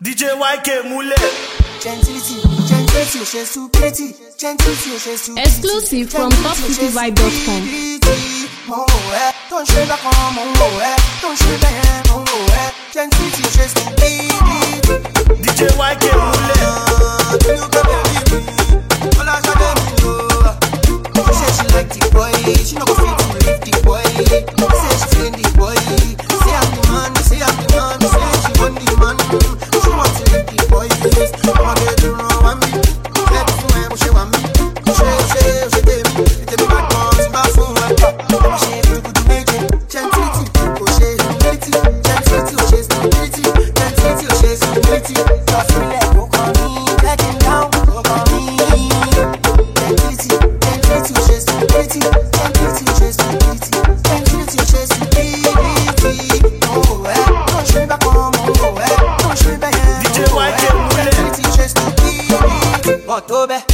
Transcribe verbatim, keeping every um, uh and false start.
D J Y K Mule. Gentility, gentility, she's stupidity. Gentility, she's stupidity. Exclusive from top city vibe dot com. Don't shake back on my Don't shake back on my Gentility, she's stupidity. D J Y K Mule. You can believe me. All I got them know. She said she like the boy. She not gonna fit to leave the boy. Say she feeling the boy. Say I'm the man. Say I'm the man. Say she want the man. She want to leave the boy. I'ma get to know I'm me. Let me know I'm she want me. She she she tell me. It's a bad man. It's my phone. I'm she to go to major. Gentility, oh she humility. Gentility, oh she's humility. Gentility, oh she's humility. Just feel like walk on me, taking down, walk on me. Gentility, gentility, oh she's humility. Gentility, oh she's humility. Gentility, oh she's humility. Oh eh, don't shake back on me. Oh eh, don't shake back. D J Y K Mule. Gentility, oh she's humility. Oh tobe.